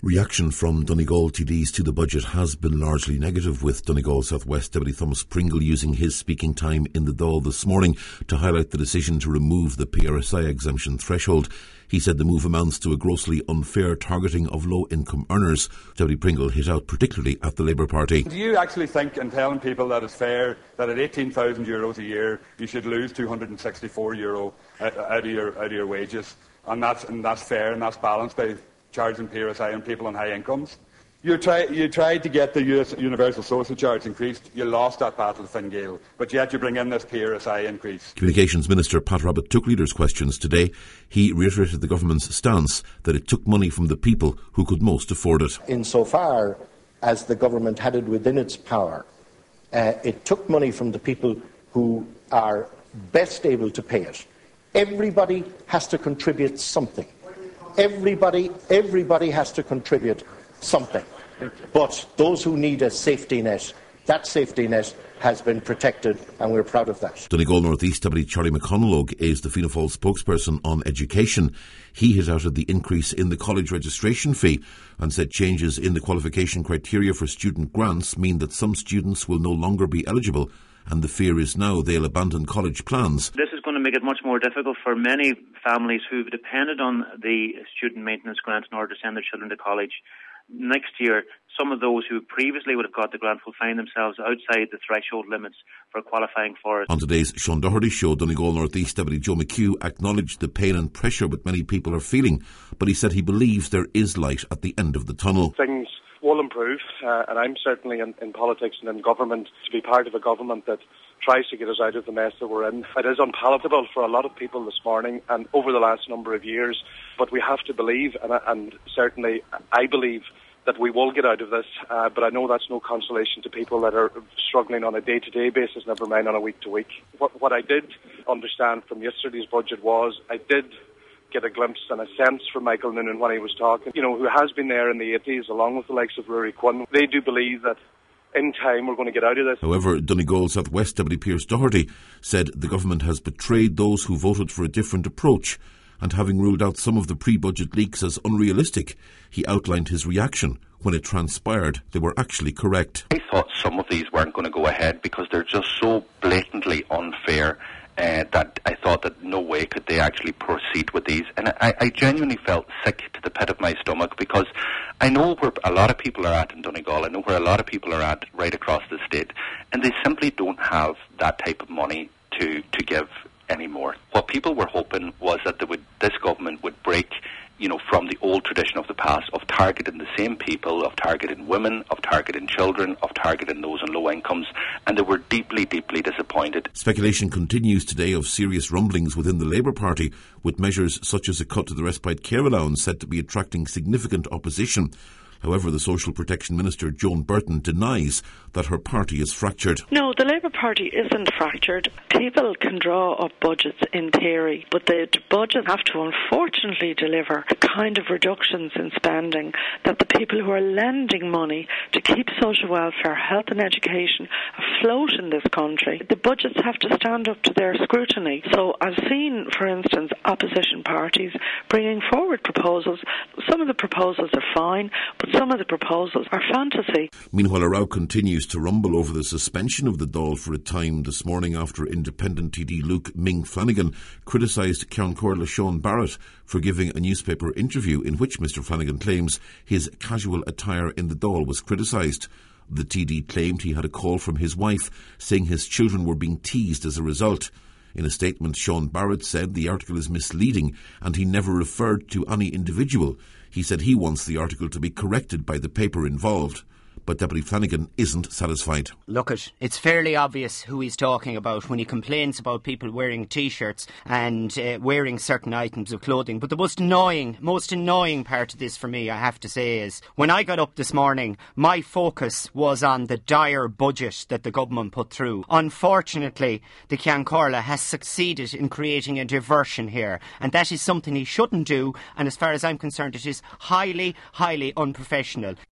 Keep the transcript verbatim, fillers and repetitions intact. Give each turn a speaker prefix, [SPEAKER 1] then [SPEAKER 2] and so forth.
[SPEAKER 1] Reaction from Donegal T Ds to the budget has been largely negative, with Donegal South West Deputy Thomas Pringle using his speaking time in the Dáil this morning to highlight the decision to remove the P R S I exemption threshold. He said the move amounts to a grossly unfair targeting of low-income earners. Deputy Pringle hit out particularly at the Labour Party.
[SPEAKER 2] Do you actually think, in telling people that it's fair, that at eighteen thousand euros a year you should lose two hundred sixty-four euro out of your, out of your wages, and that's, and that's fair and that's balanced by charging P R S I on people on high incomes? You, try, you tried to get the U S universal social charge increased. You lost that battle, Fine Gael, but yet you bring in this P R S I increase.
[SPEAKER 1] Communications Minister Pat Rabbitte took leaders' questions today. He reiterated the government's stance that it took money from the people who could most afford it.
[SPEAKER 3] Insofar as the government had it within its power, uh, it took money from the people who are best able to pay it. Everybody has to contribute something. Everybody, everybody has to contribute something. But those who need a safety net, that safety net has been protected, and we're proud of that.
[SPEAKER 1] Donegal North East Deputy Charlie McConalogue is the Fianna Fáil spokesperson on education. He hit out at the increase in the college registration fee and said changes in the qualification criteria for student grants mean that some students will no longer be eligible, and the fear is now they'll abandon college plans.
[SPEAKER 4] This is going to make it much more difficult for many families who've depended on the student maintenance grant in order to send their children to college. Next year, some of those who previously would have got the grant will find themselves outside the threshold limits for qualifying for it.
[SPEAKER 1] On today's Sean Doherty show, Donegal North East Deputy Joe McHugh acknowledged the pain and pressure that many people are feeling, but he said he believes there is light at the end of the tunnel.
[SPEAKER 5] Things will improve, uh, and I'm certainly in, in politics and in government to be part of a government that tries to get us out of the mess that we're in. It is unpalatable for a lot of people this morning and over the last number of years, but we have to believe, and, and certainly I believe, that we will get out of this, uh, but I know that's no consolation to people that are struggling on a day-to-day basis, never mind on a week-to-week. What, what I did understand from yesterday's budget was I did get a glimpse and a sense from Michael Noonan when he was talking, you know, who has been there in the eighties along with the likes of Rory Quinn. They do believe that in time we're going to get out of this.
[SPEAKER 1] However, Donegal South West Deputy Pearse Doherty said the government has betrayed those who voted for a different approach, and having ruled out some of the pre-budget leaks as unrealistic, he outlined his reaction when it transpired they were actually correct.
[SPEAKER 6] I thought some of these weren't going to go ahead because they're just so blatantly unfair uh, that I thought that no way could they actually proceed with these. And I, I genuinely felt sick to the pit of my stomach because I know where a lot of people are at in Donegal, I know where a lot of people are at right across the state, and they simply don't have that type of money to, to give anymore. What people were hoping was that they would, this government would break, you know, from the old tradition of the past of targeting the same people, of targeting women, of targeting children, of targeting those on low incomes, and they were deeply, deeply disappointed.
[SPEAKER 1] Speculation continues today of serious rumblings within the Labour Party, with measures such as a cut to the respite care allowance said to be attracting significant opposition. However, the Social Protection Minister, Joan Burton, denies that her party is fractured.
[SPEAKER 7] No, the Labour Party isn't fractured. People can draw up budgets in theory, but the budgets have to unfortunately deliver the kind of reductions in spending that the people who are lending money to keep social welfare, health and education afloat in this country, the budgets have to stand up to their scrutiny. So I've seen, for instance, opposition parties bringing forward proposals. Some of the proposals are fine, but some of the proposals are fantasy.
[SPEAKER 1] Meanwhile, a row continues to rumble over the suspension of the Dáil for a time this morning after independent T D Luke Ming Flanagan criticised Ceann Comhairle Sean Barrett for giving a newspaper interview in which Mr Flanagan claims his casual attire in the Dáil was criticised. The T D claimed he had a call from his wife saying his children were being teased as a result. In a statement, Sean Barrett said the article is misleading and he never referred to any individual. He said he wants the article to be corrected by the paper involved. But Deputy Flanagan isn't satisfied.
[SPEAKER 8] Look, it, it's fairly obvious who he's talking about when he complains about people wearing T-shirts and uh, wearing certain items of clothing. But the most annoying, most annoying part of this for me, I have to say, is when I got up this morning, my focus was on the dire budget that the government put through. Unfortunately, the Ceann Comhairle has succeeded in creating a diversion here, and that is something he shouldn't do, and as far as I'm concerned, it is highly, highly unprofessional.